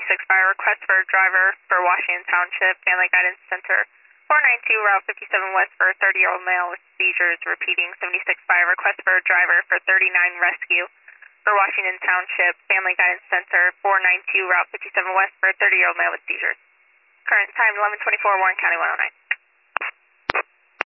by request for a driver for Washington Township Family Guidance Center. 492 Route 57 West for a 30-year-old male with seizures. Repeating 76 by request for a driver for 39 rescue for Washington Township Family Guidance Center. 492 Route 57 West for a 30-year-old male with seizures. Current time 11:24, Warren County 109.